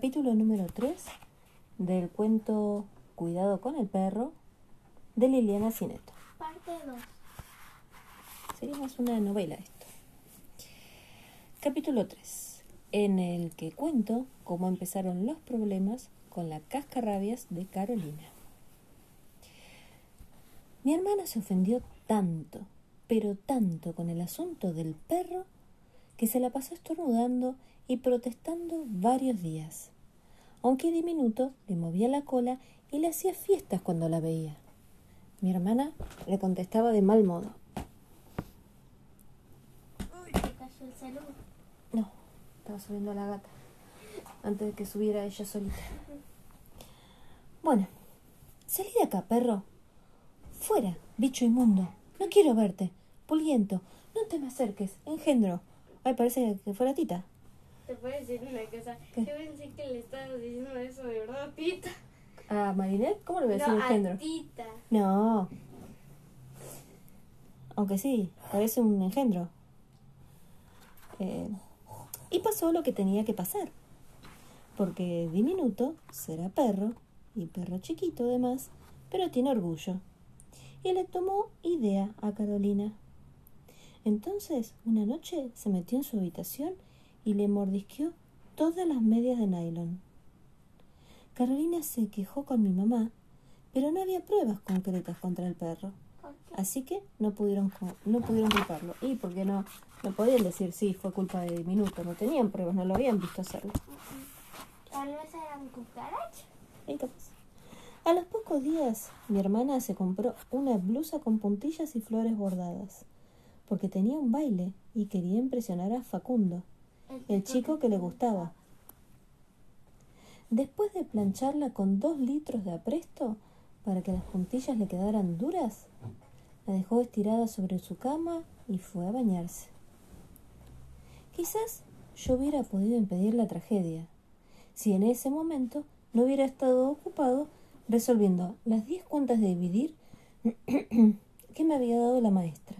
Capítulo número 3 del cuento Cuidado con el perro de Liliana Cineto. Parte 2. Sería más una novela esto. Capítulo 3, en el que cuento cómo empezaron los problemas con la cascarrabias de Carolina. Mi hermana se ofendió tanto, pero tanto con el asunto del perro, que se la pasó estornudando y protestando varios días, aunque Diminuto le movía la cola y le hacía fiestas cuando la veía. Mi hermana le contestaba de mal modo. Uy, se cayó el celular. No, estaba subiendo a la gata antes de que subiera ella solita. Bueno, salí de acá, perro. Fuera, bicho inmundo. No quiero verte. Pulguiento, no te me acerques. Engendro. Ay, parece que fuera Tita. Te puedo decir una cosa. ¿Qué? Yo pensé que le estabas diciendo eso de verdad a Tita. ¿A Marinette? ¿Cómo le voy a decir No, engendro? a Tita. No. Aunque sí, parece un engendro. Y pasó lo que tenía que pasar. Porque Diminuto será perro, y perro chiquito además, pero tiene orgullo. Y le tomó idea a Carolina. Entonces, una noche se metió en su habitación y le mordisqueó todas las medias de nylon. Carolina se quejó con mi mamá, pero no había pruebas concretas contra el perro. ¿Por qué? Así que no pudieron culparlo. Y porque no podían decir sí, fue culpa de Diminuto. No tenían pruebas, no lo habían visto hacerlo. Tal vez eran cucarachas. Incapaz. A los pocos días, mi hermana se compró una blusa con puntillas y flores bordadas, porque tenía un baile y quería impresionar a Facundo, el chico que le gustaba. Después de plancharla con 2 litros de apresto para que las puntillas le quedaran duras, la dejó estirada sobre su cama y fue a bañarse. Quizás yo hubiera podido impedir la tragedia, si en ese momento no hubiera estado ocupado resolviendo las 10 cuentas de dividir que me había dado la maestra.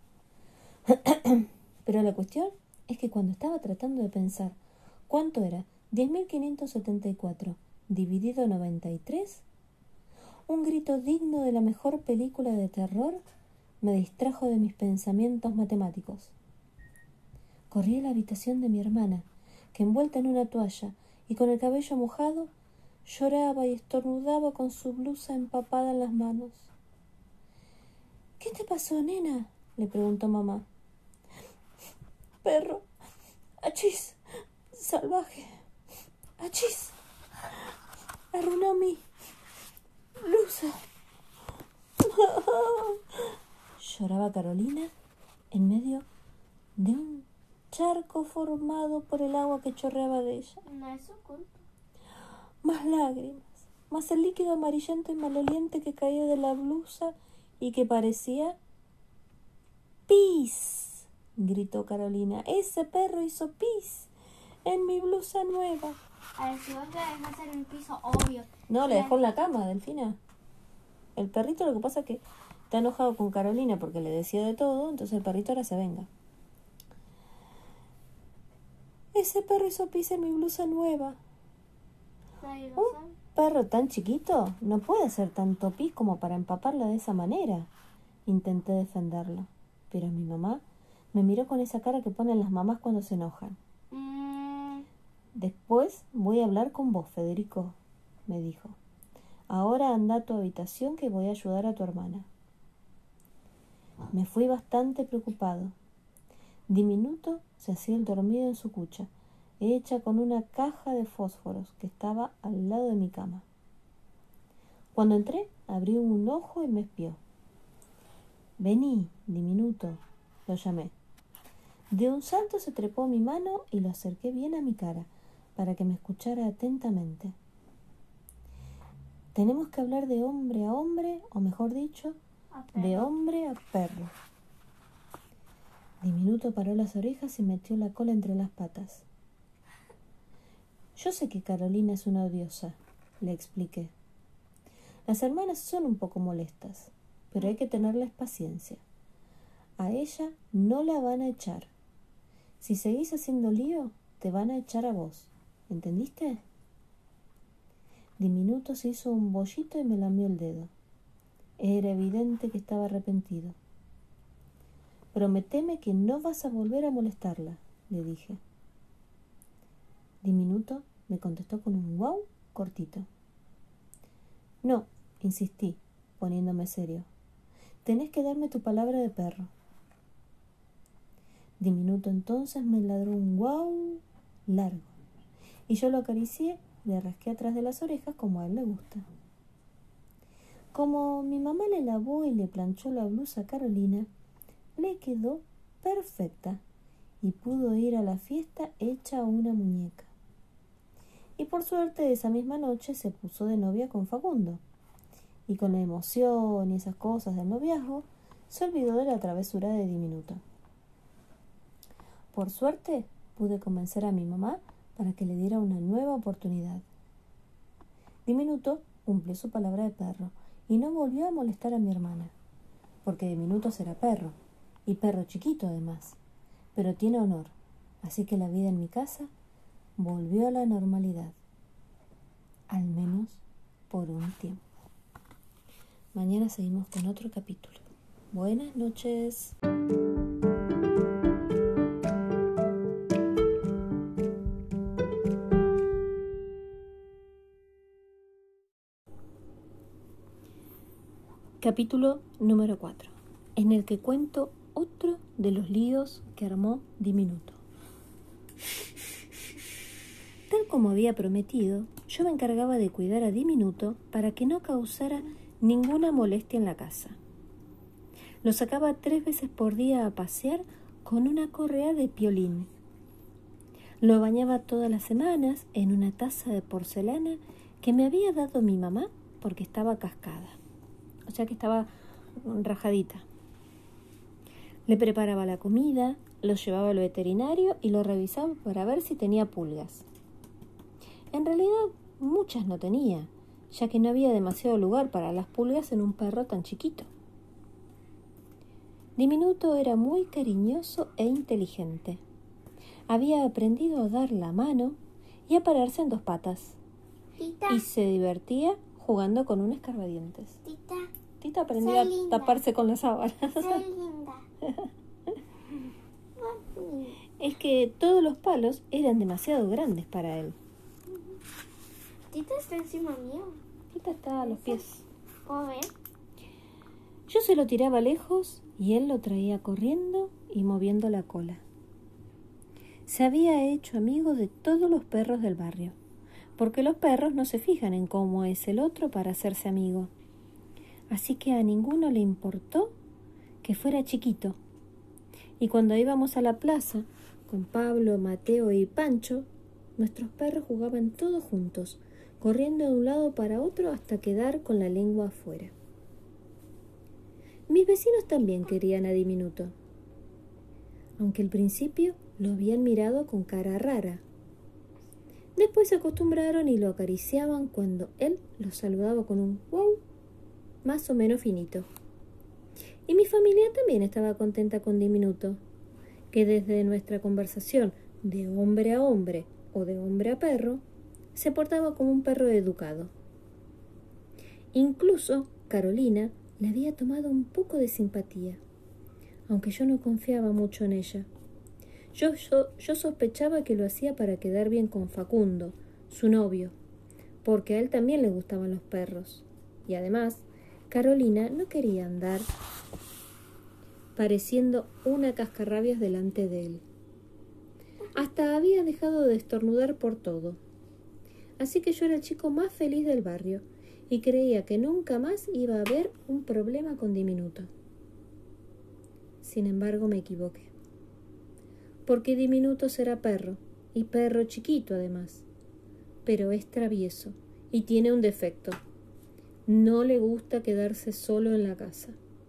Pero la cuestión es que cuando estaba tratando de pensar cuánto era 10.574 dividido 93, un grito digno de la mejor película de terror me distrajo de mis pensamientos matemáticos. Corrí a la habitación de mi hermana, que envuelta en una toalla y con el cabello mojado, lloraba y estornudaba con su blusa empapada en las manos. ¿Qué te pasó, nena?, le preguntó mamá. Perro, achis, salvaje, achis, arruinó mi blusa. Lloraba Carolina en medio de un charco formado por el agua que chorreaba de ella. No es su culpa. Más lágrimas, más el líquido amarillento y maloliente que caía de la blusa y que parecía pis, gritó Carolina. Ese perro hizo pis en mi blusa nueva. A ver, si vos te dejas en el piso, obvio. No, le dejó en la cama, Delfina. El perrito, lo que pasa es que está enojado con Carolina porque le decía de todo, entonces el perrito ahora se venga. Ese perro hizo pis en mi blusa nueva. Nadie lo Un sabe. perro tan chiquito no puede hacer tanto pis como para empaparla de esa manera. Intenté defenderlo, pero mi mamá me miró con esa cara que ponen las mamás cuando se enojan. Después voy a hablar con vos, Federico, me dijo. Ahora anda a tu habitación que voy a ayudar a tu hermana. Me fui bastante preocupado. Diminuto se hacía el dormido en su cucha, hecha con una caja de fósforos que estaba al lado de mi cama. Cuando entré, abrió un ojo y me espió. Vení, Diminuto, lo llamé. De un salto se trepó a mi mano y lo acerqué bien a mi cara para que me escuchara atentamente. Tenemos que hablar de hombre a hombre, o mejor dicho, de hombre a perro. Diminuto paró las orejas y metió la cola entre las patas. Yo sé que Carolina es una odiosa, le expliqué. Las hermanas son un poco molestas, pero hay que tenerles paciencia. A ella no la van a echar. Si seguís haciendo lío, te van a echar a vos. ¿Entendiste? Diminuto se hizo un bollito y me lamió el dedo. Era evidente que estaba arrepentido. «Prométeme que no vas a volver a molestarla», le dije. Diminuto me contestó con un guau cortito. «No», insistí, poniéndome serio. «Tenés que darme tu palabra de perro». Diminuto entonces me ladró un guau largo, y yo lo acaricié y le rasqué atrás de las orejas como a él le gusta. Como mi mamá le lavó y le planchó la blusa a Carolina, le quedó perfecta y pudo ir a la fiesta hecha una muñeca. Y por suerte esa misma noche se puso de novia con Facundo, y con la emoción y esas cosas del noviazgo se olvidó de la travesura de Diminuto. Por suerte pude convencer a mi mamá para que le diera una nueva oportunidad. Diminuto cumplió su palabra de perro y no volvió a molestar a mi hermana, porque Diminuto será perro, y perro chiquito además, pero tiene honor, así que la vida en mi casa volvió a la normalidad, al menos por un tiempo. Mañana seguimos con otro capítulo. Buenas noches. Capítulo número 4, en el que cuento otro de los líos que armó Diminuto. Tal como había prometido, yo me encargaba de cuidar a Diminuto para que no causara ninguna molestia en la casa. Lo sacaba 3 veces por día a pasear con una correa de piolín. Lo bañaba todas las semanas en una taza de porcelana que me había dado mi mamá porque estaba cascada. O sea que estaba rajadita. Le preparaba la comida, lo llevaba al veterinario y lo revisaba para ver si tenía pulgas. En realidad, muchas no tenía, ya que no había demasiado lugar para las pulgas en un perro tan chiquito. Diminuto era muy cariñoso e inteligente. Había aprendido a dar la mano y a pararse en 2 patas. Tita. Y se divertía jugando con un escarbadientes. Tita aprendió a linda. taparse con las sábanas. Soy linda. Es que todos los palos eran demasiado grandes para él. Tita está encima mío. Tita está a los pies. ¿Puedo ver? Yo se lo tiraba lejos y él lo traía corriendo y moviendo la cola. Se había hecho amigo de todos los perros del barrio, porque los perros no se fijan en cómo es el otro para hacerse amigo. Así que a ninguno le importó que fuera chiquito. Y cuando íbamos a la plaza, con Pablo, Mateo y Pancho, nuestros perros jugaban todos juntos, corriendo de un lado para otro hasta quedar con la lengua afuera. Mis vecinos también querían a Diminuto, aunque al principio lo habían mirado con cara rara. Después se acostumbraron y lo acariciaban cuando él los saludaba con un wow más o menos finito. Y mi familia también estaba contenta con Diminuto, que desde nuestra conversación de hombre a hombre o de hombre a perro, se portaba como un perro educado. Incluso Carolina le había tomado un poco de simpatía, aunque yo no confiaba mucho en ella. Yo sospechaba que lo hacía para quedar bien con Facundo, su novio, porque a él también le gustaban los perros. Y además, Carolina no quería andar pareciendo una cascarrabias delante de él. Hasta había dejado de estornudar por todo. Así que yo era el chico más feliz del barrio y creía que nunca más iba a haber un problema con Diminuto. Sin embargo, me equivoqué. Porque Diminuto será perro, y perro chiquito además. Pero es travieso y tiene un defecto. No le gusta quedarse solo en la casa.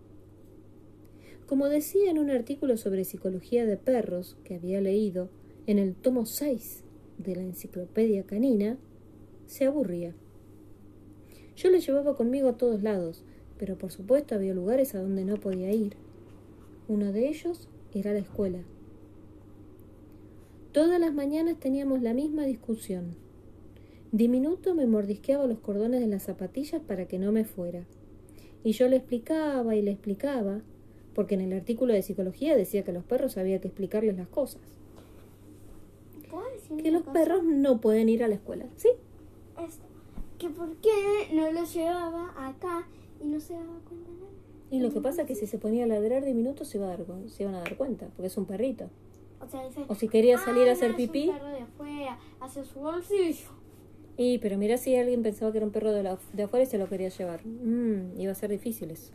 Como decía en un artículo sobre psicología de perros que había leído en el tomo 6 de la Enciclopedia Canina, se aburría. Yo lo llevaba conmigo a todos lados, pero por supuesto había lugares a donde no podía ir. Uno de ellos era la escuela. Todas las mañanas teníamos la misma discusión. Diminuto me mordisqueaba los cordones de las zapatillas para que no me fuera. Y yo le explicaba y le explicaba, porque en el artículo de psicología decía que a los perros había que explicarles las cosas. ¿Puedo decir Que una los cosa? perros no pueden ir a la escuela, ¿sí? Esto. Que por qué no lo llevaba acá y no se daba cuenta de nada. Y lo que pasa es que si se ponía a ladrar Diminuto se iban a dar cuenta, porque es un perrito. O sea, dice, O si quería salir a hacer no, pipí. Es un perro de afuera, hacia su bolsillo. Y pero mira si alguien pensaba que era un perro de afuera y se lo quería llevar. Iba a ser difícil eso.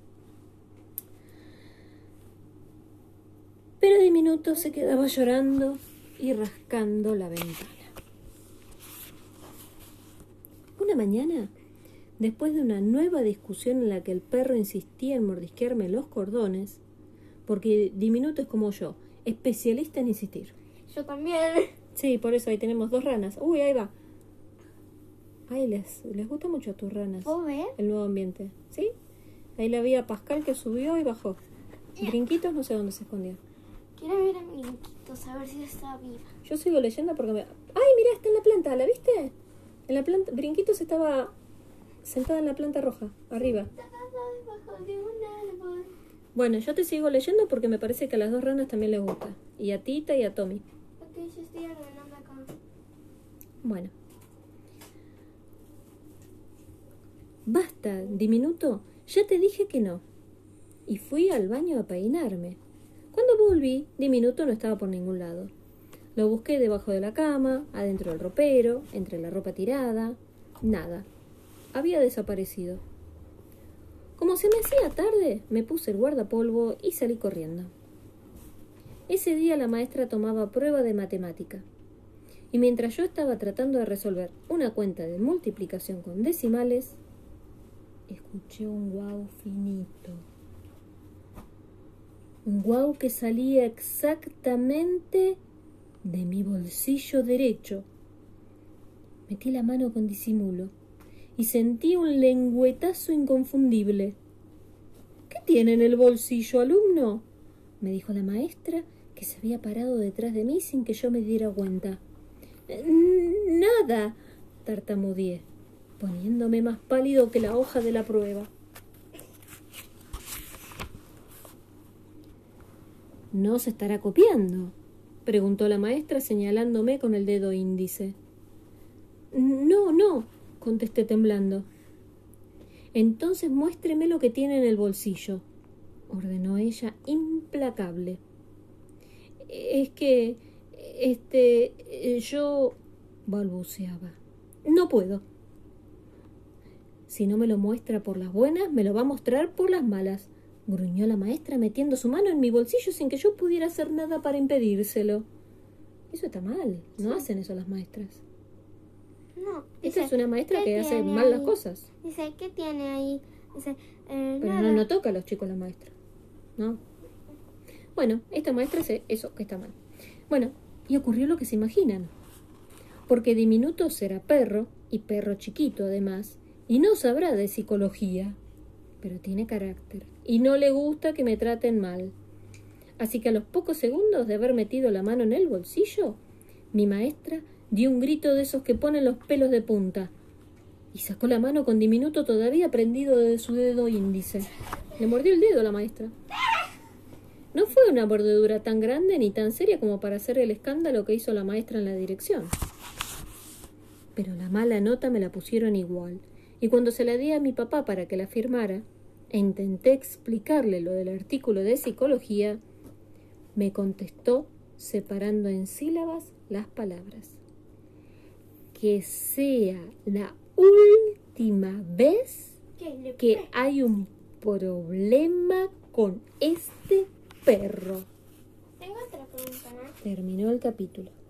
Pero Diminuto se quedaba llorando y rascando la ventana. Una mañana, después de una nueva discusión en la que el perro insistía en mordisquearme los cordones, porque Diminuto es como yo, especialista en insistir. Yo también. Sí, por eso ahí tenemos 2 ranas. Uy, ahí va. Ay, les gusta mucho a tus ranas. ¿Puedo ver? El nuevo ambiente, ¿sí? Ahí la vi a Pascal que subió y bajó. Brinquitos no sé dónde se escondió. Quiero ver a mi brinquitos, a ver si está viva. Yo sigo leyendo porque me... ¡Ay, mira! Está en la planta, ¿la viste? En la planta... Brinquitos estaba sentada en la planta roja, arriba. Debajo de un árbol. Bueno, yo te sigo leyendo porque me parece que a las 2 ranas también les gusta. Y a Tita y a Tommy. Ok, yo estoy ordenando acá. Bueno. Basta, Diminuto. Ya te dije que no. Y fui al baño a peinarme. Cuando volví, Diminuto no estaba por ningún lado. Lo busqué debajo de la cama, adentro del ropero, entre la ropa tirada. Nada. Había desaparecido. Como se me hacía tarde, me puse el guardapolvo y salí corriendo. Ese día la maestra tomaba prueba de matemática. Y mientras yo estaba tratando de resolver una cuenta de multiplicación con decimales, escuché un guau finito. Un guau que salía exactamente de mi bolsillo derecho. Metí la mano con disimulo y sentí un lengüetazo inconfundible. ¿Qué tiene en el bolsillo, alumno?, me dijo la maestra, que se había parado detrás de mí sin que yo me diera cuenta. Nada, tartamudeé, poniéndome más pálido que la hoja de la prueba. ¿No se estará copiando?, preguntó la maestra señalándome con el dedo índice. No, contesté temblando. Entonces muéstreme lo que tiene en el bolsillo, ordenó ella implacable. Es que, yo balbuceaba. No puedo. Si no me lo muestra por las buenas, me lo va a mostrar por las malas, gruñó la maestra metiendo su mano en mi bolsillo sin que yo pudiera hacer nada para impedírselo. Eso está mal, no hacen eso las maestras. No. Esta es una maestra que hace tiene mal las ahí? cosas. Dice, ¿qué tiene ahí? Dice, Pero nada. no toca a los chicos la maestra, ¿no? Bueno, esta maestra hace eso que está mal. Bueno, y ocurrió lo que se imaginan. Porque Diminuto será perro, y perro chiquito además, y no sabrá de psicología, pero tiene carácter, y no le gusta que me traten mal. Así que a los pocos segundos de haber metido la mano en el bolsillo, mi maestra dio un grito de esos que ponen los pelos de punta, y sacó la mano con Diminuto todavía prendido de su dedo índice. Le mordió el dedo a la maestra. No fue una mordedura tan grande ni tan seria como para hacer el escándalo que hizo la maestra en la dirección. Pero la mala nota me la pusieron igual, y cuando se la di a mi papá para que la firmara, e intenté explicarle lo del artículo de psicología, me contestó separando en sílabas las palabras. Que sea la última vez que hay un problema con este perro. Tengo otra pregunta, ¿no? Terminó el capítulo.